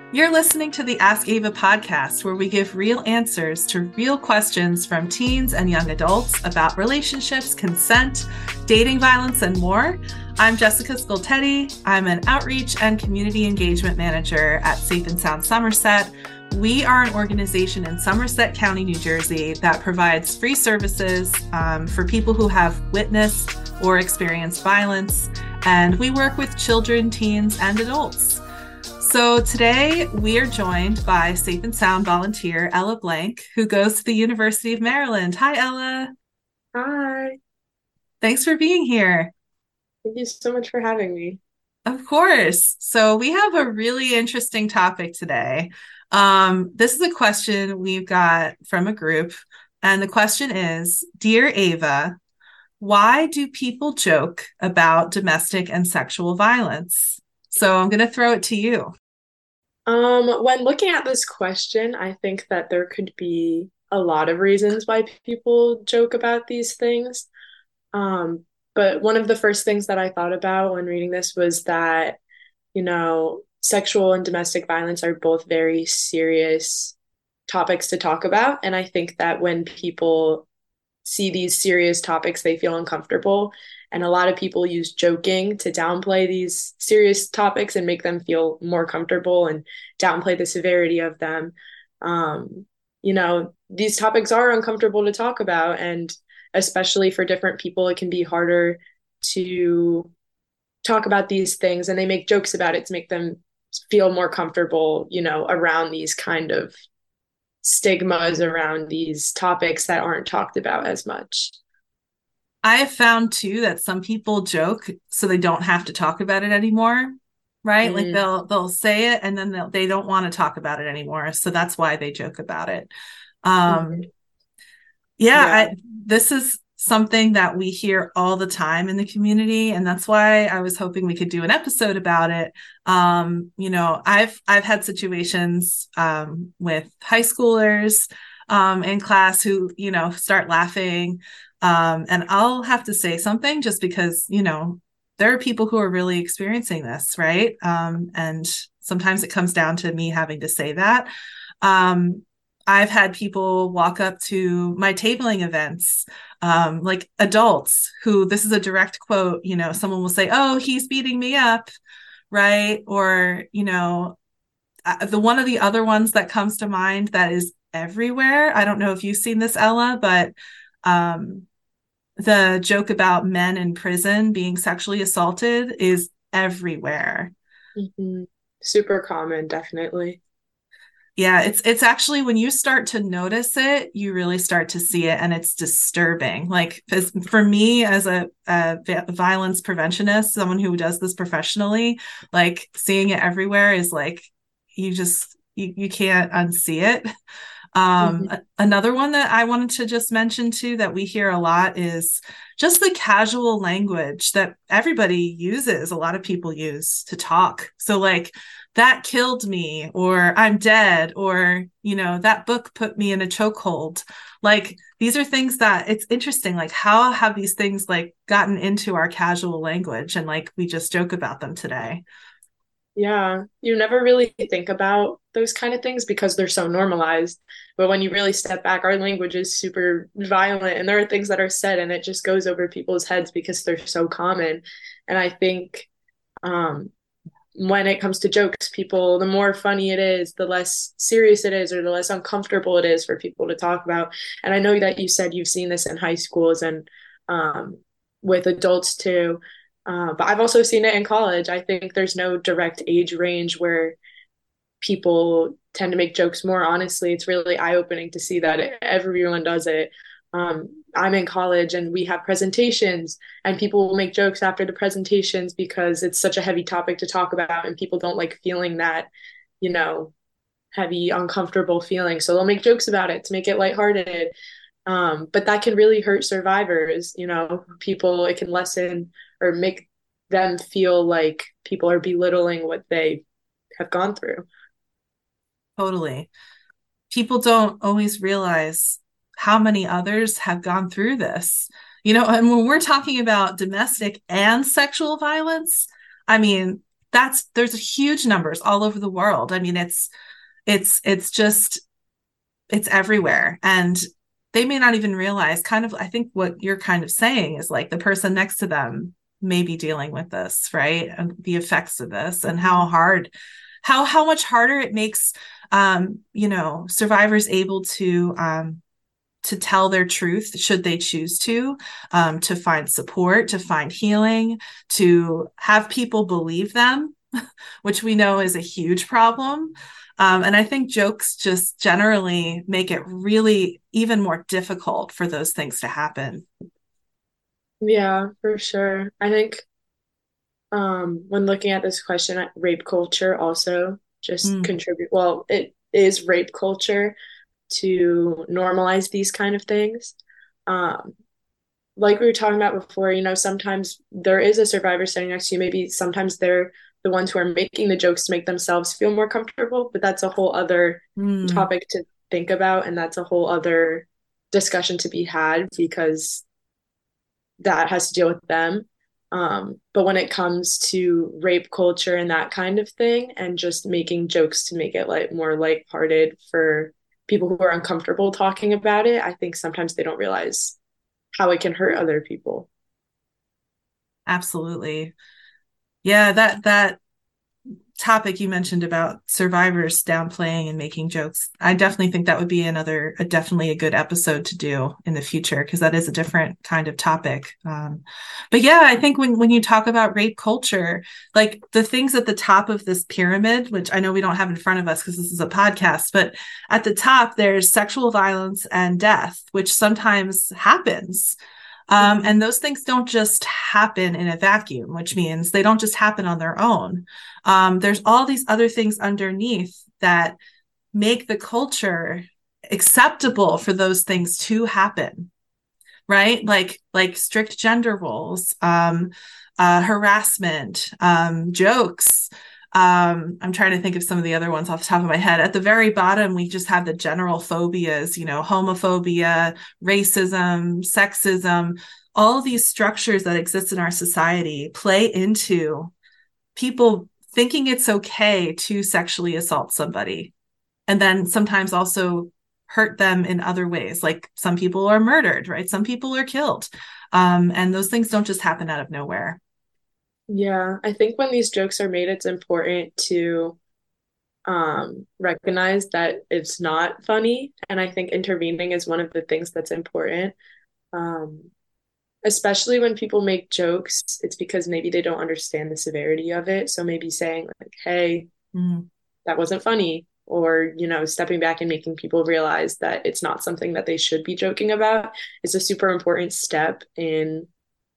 You're listening to the Ask Ava podcast, where we give real answers to real questions from teens and young adults about relationships, consent, dating violence, and more. I'm Jessica Scoltetti. I'm an outreach and community engagement manager at Safe and Sound Somerset. We are an organization in Somerset County, New Jersey, that provides free services for people who have witnessed or experienced violence. And we work with children, teens, and adults. So today we are joined by Safe and Sound volunteer Ella Blank, who goes to the University of Maryland. Hi, Ella. Hi. Thanks for being here. Thank you so much for having me. Of course. So we have a really interesting topic today. This is a question we've got from a group, and the question is, Dear Ava, why do people joke about domestic and sexual violence? So I'm going to throw it to you. When looking at this question, I think that there could be a lot of reasons why people joke about these things. But one of the first things that I thought about when reading this was that, sexual and domestic violence are both very serious topics to talk about. And I think that when people see these serious topics, they feel uncomfortable. And a lot of people use joking to downplay these serious topics and make them feel more comfortable and downplay the severity of them. These topics are uncomfortable to talk about. And especially for different people, it can be harder to talk about these things. And they make jokes about it to make them feel more comfortable, around these kind of stigmas around these topics that aren't talked about as much. I have found too that some people joke so they don't have to talk about it anymore, right? Like Mm, they'll say it and then they don't want to talk about it anymore, so that's why they joke about it. Um, mhm. yeah, Yeah. this is something that we hear all the time in the community, and that's why I was hoping we could do an episode about it. I've had situations with high schoolers in class who, start laughing. And I'll have to say something just because, there are people who are really experiencing this, right? And sometimes it comes down to me having to say that. Um, I've had people walk up to my tabling events, like adults who, this is a direct quote, someone will say, "Oh, he's beating me up," right? Or, the one of the other ones that comes to mind that is everywhere. I don't know if you've seen this, Ella, but um, the joke about men in prison being sexually assaulted is everywhere. Mhm. Super common, definitely. Yeah, it's actually when you start to notice it, you really start to see it, and it's disturbing. Like for me, as a violence preventionist, someone who does this professionally, like seeing it everywhere is like you can't unsee it. Mhm. Another one that I wanted to just mention too that we hear a lot is just the casual language that everybody uses, a lot of people use to talk. So like that killed me, or I'm dead, or that book put me in a chokehold. Like these are things that it's interesting, like how have these things like gotten into our casual language, and like we just joke about them today. Yeah, you never really think about those kind of things because they're so normalized. But when you really step back, our language is super violent, and there are things that are said, and it just goes over people's heads because they're so common. And I think um, when it comes to jokes, people, the more funny it is, the less serious it is, or the less uncomfortable it is for people to talk about. And I know that you said you've seen this in high schools and um, with adults too. But I've also seen it in college. I think there's no direct age range where people tend to make jokes more. Honestly, it's really eye-opening to see that everyone does it. I'm in college and we have presentations, and people will make jokes after the presentations because it's such a heavy topic to talk about, and people don't like feeling that, you know, heavy, uncomfortable feeling. So they'll make jokes about it to make it lighthearted. But that can really hurt survivors. People, it can lessen or make them feel like people are belittling what they have gone through. Totally. People don't always realize how many others have gone through this. And when we're talking about domestic and sexual violence, I mean, there's huge numbers all over the world. I mean, it's just, it's everywhere. And they may not even realize, kind of, I think what you're kind of saying is like the person next to them may be dealing with this, right? And the effects of this, and how much harder it makes, survivors able to tell their truth, should they choose to find support, to find healing, to have people believe them, which we know is a huge problem. And I think jokes just generally make it really even more difficult for those things to happen. Yeah, for sure. I think when looking at this question, rape culture also just Mm, contribute. Well, it is rape culture to normalize these kind of things. Um, like we were talking about before, sometimes there is a survivor sitting next to you. Maybe sometimes they're the ones who are making the jokes to make themselves feel more comfortable, but that's a whole other mm. topic to think about, and that's a whole other discussion to be had because that has to deal with them. But when it comes to rape culture and that kind of thing, and just making jokes to make it like more lighthearted for people who are uncomfortable talking about it, I think sometimes they don't realize how it can hurt other people. Absolutely. Yeah, that topic you mentioned about survivors downplaying and making jokes, I definitely think that would be definitely a good episode to do in the future, because that is a different kind of topic. But yeah, I think when you talk about rape culture, like the things at the top of this pyramid, which I know we don't have in front of us because this is a podcast, but at the top there's sexual violence and death, which sometimes happens. And those things don't just happen in a vacuum, which means they don't just happen on their own. There's all these other things underneath that make the culture acceptable for those things to happen, right? Like strict gender roles, harassment, jokes. I'm trying to think of some of the other ones off the top of my head. At the very bottom, we just have the general phobias, homophobia, racism, sexism. All of these structures that exist in our society play into people thinking it's okay to sexually assault somebody, and then sometimes also hurt them in other ways. Like some people are murdered, right? Some people are killed. And those things don't just happen out of nowhere. Yeah, I think when these jokes are made, it's important to recognize that it's not funny. And I think intervening is one of the things that's important. Um, Especially when people make jokes, it's because maybe they don't understand the severity of it. So maybe saying like, hey, Mm, that wasn't funny, or, stepping back and making people realize that it's not something that they should be joking about is a super important step in,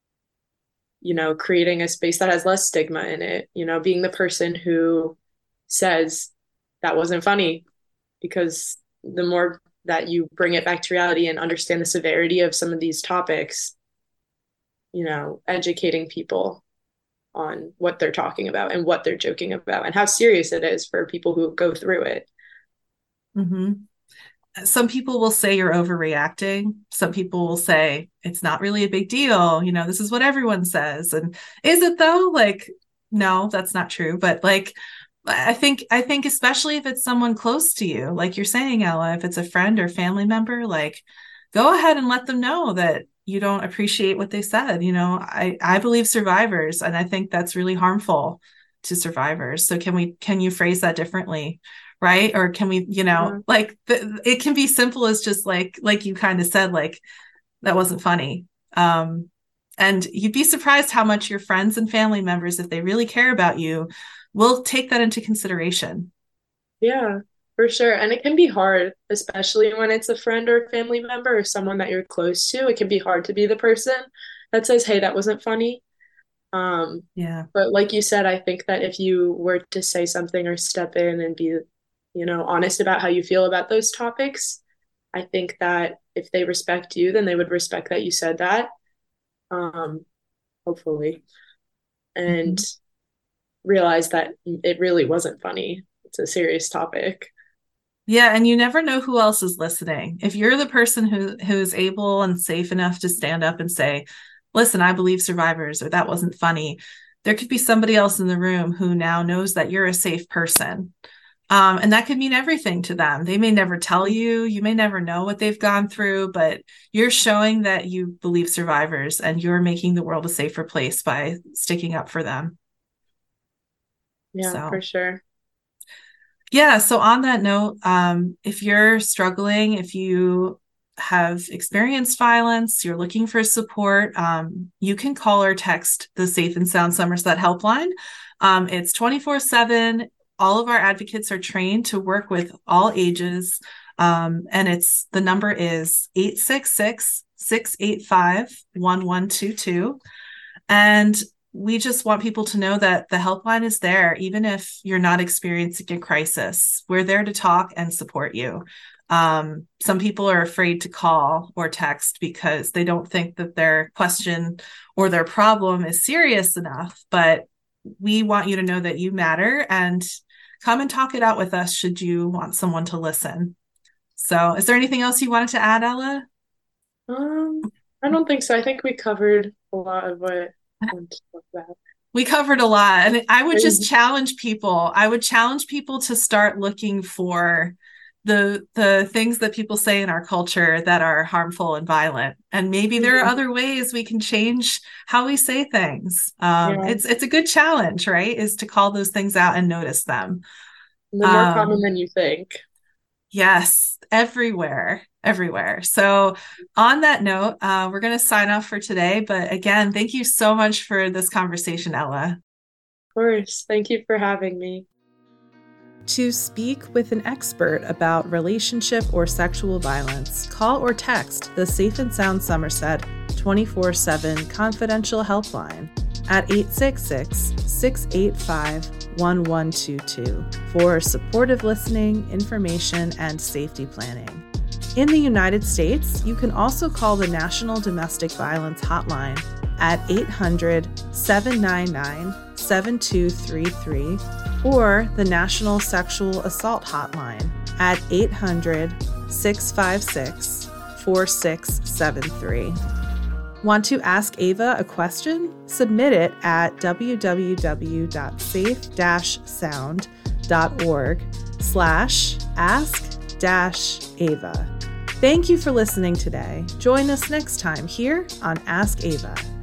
creating a space that has less stigma in it, being the person who says that wasn't funny, because the more that you bring it back to reality and understand the severity of some of these topics, educating people on what they're talking about and what they're joking about and how serious it is for people who go through it. mm-hmm. Some people will say you're overreacting. Some people will say it's not really a big deal. This is what everyone says. And is it though? Like, no, that's not true. But like, I think especially if it's someone close to you, like you're saying, Ella, if it's a friend or family member, like go ahead and let them know that you don't appreciate what they said. I believe survivors, and I think that's really harmful to survivors. So can you phrase that differently? Right? Or can we, Yeah. it can be simple as just like you kind of said, like that wasn't funny. And you'd be surprised how much your friends and family members, if they really care about you, will take that into consideration. Yeah, for sure. And it can be hard, especially when it's a friend or family member or someone that you're close to. It can be hard to be the person that says, hey, that wasn't funny. Yeah. But like you said, I think that if you were to say something or step in and be, honest about how you feel about those topics, I think that if they respect you, then they would respect that you said that, um, hopefully, and Mhm. realize that it really wasn't funny. It's a serious topic. Yeah, and you never know who else is listening. If you're the person who's able and safe enough to stand up and say, "Listen, I believe survivors," or "That wasn't funny," there could be somebody else in the room who now knows that you're a safe person. And that could mean everything to them. They may never tell you, you may never know what they've gone through, but you're showing that you believe survivors and you're making the world a safer place by sticking up for them. Yeah, for sure. Yeah. So on that note, if you're struggling, if you have experienced violence, you're looking for support, you can call or text the Safe and Sound Somerset helpline. It's 24/7. All of our advocates are trained to work with all ages. And the number is 866-685-1122. And we just want people to know that the helpline is there, even if you're not experiencing a crisis. We're there to talk and support you. Some people are afraid to call or text because they don't think that their question or their problem is serious enough. But we want you to know that you matter, and come and talk it out with us should you want someone to listen. So is there anything else you wanted to add, Ella? I don't think so. I think we covered a lot of what I wanted to talk about. We covered a lot. And I would just challenge people. I would challenge people to start looking for the things that people say in our culture that are harmful and violent. And maybe there are other ways we can change how we say things. It's a good challenge, right? Is to call those things out and notice them. They're more common than you think. Yes, everywhere. So on that note, we're going to sign off for today. But again, thank you so much for this conversation, Ella. Of course. Thank you for having me. To speak with an expert about relationship or sexual violence, call or text the Safe and Sound Somerset 24/7 confidential helpline at 866-685-1122 for supportive listening, information, and safety planning. In the United States, you can also call the National Domestic Violence Hotline at 800-799-7233 or the National Sexual Assault Hotline at 800-656-4673. Want to ask Ava a question? Submit it at www.safe-sound.org/ask-ava. Thank you for listening today. Join us next time here on Ask Ava.